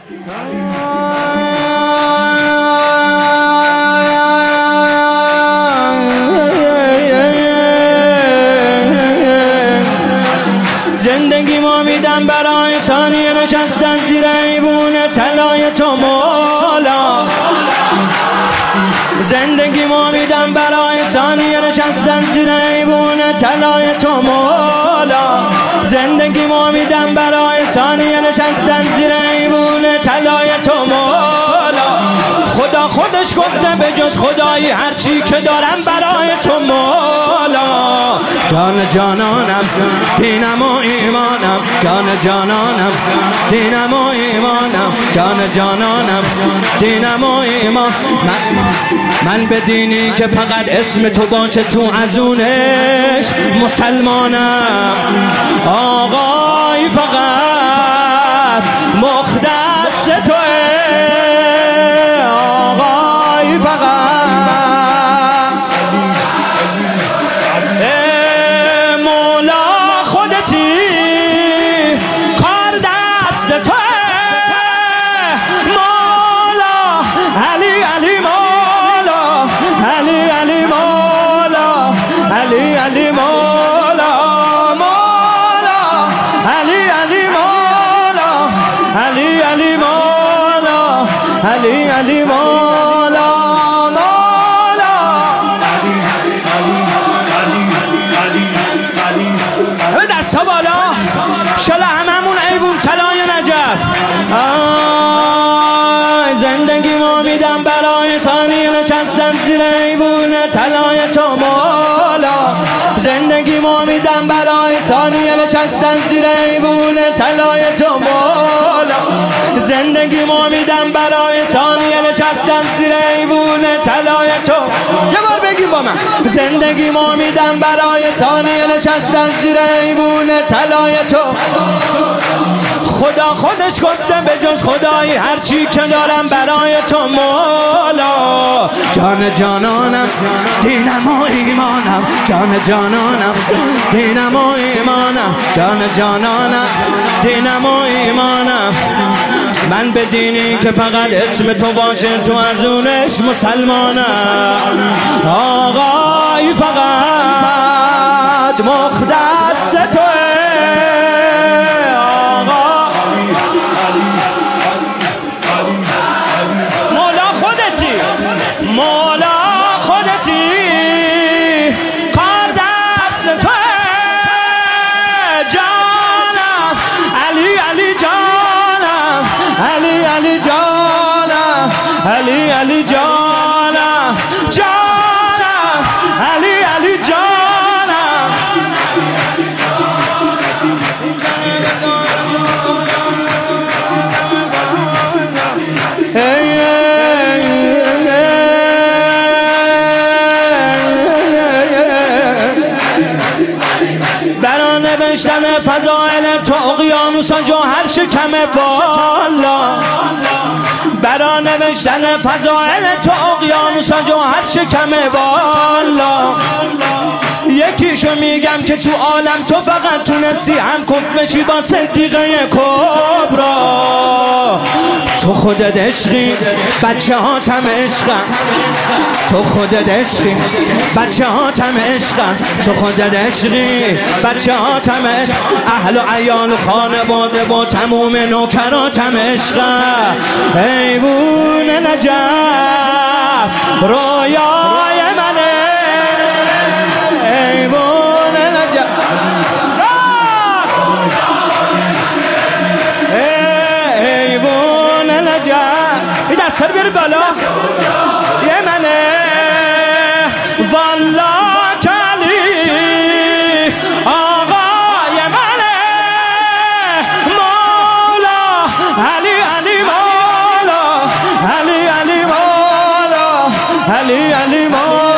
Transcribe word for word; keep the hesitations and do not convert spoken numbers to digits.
زندگی ما میدم برای ثانیه نشستن زیر ایوون طلای تو مولا. زندگی ما میدم برای ثانیه نشستن زیر ایوون طلای تو مولا. زندگی ما میدم برای ثانیه نشستن زیر ایوون طلای تو مولا. خدا خودش گفته به جز خدایی هرچی که دارم برای تو مولا. جان جانانم دینم و ایمانم، جان جانانم دینم و ایمانم، جان جانانم دینم و ایمان. من, من به دینی که فقط اسم تو باشه تو ازونش مسلمانم. آقای فقط مختص توه، آقای فقط مولا خودتی کار دست توه. مولا علی علی مولا، علی علی مولا، علی علی مولا، مولا علی علی مولا، علی علی مولا، علی علی مولا، مولا همه دست ها بالا شلا هممون ایوون طلای نجف. زندگی ما میدم برای ثانیه نشستن زیر ایوون طلای تو مولا. زندگی ما میدم برای ثانیه نشستن زیر ایوون طلای تو مولا. زندگی ما میدم برای ثانیه نشستن زیر ایوون طلای تو. یه بار بگیم با من. زندگی ما میدم برای ثانیه نشستن زیر ایوون طلای تو. خدا خودش گفته به جز خدایی هرچی که دارم برای تو مولا. جان جانانم دینم و ایمانم، جان جانانم دینم و ایمانم، جان جانانم دینم و ایمانم. من به دینی که فقط اسم تو باشه تو ازونش مسلمانم. آقای فقط مختص توه، مولا خودتی کار دست توه. جانم علی علی جانم، علی علی جانم، علی علی جانم، جانم علی علی جانم. برا نوشتن فضائل تو اقیانوس و جوهر شکمه والا. برا نوشتن فضائل تو اقیانوس و جوهر شکمه والا. یکیشو میگم که تو عالم تو فقط تونستی هم کف بشی با صدیقه کبرا. تو خودت عشقی بچه ها تم عشقن، تو خودت عشقی بچه ها تم عشقن، تو خودت عشقی بچه ها تم عشقن. اهل و عیال و خانواده با تموم نوکراتم عشقن. ایوون نجف رویای منه، ایوون نجف ایوون نجف. این دست رو بیاری بالا یه منه والا کلی آقای منه. مولا علی علی مولا، علی علی مولا، علی علی مولا.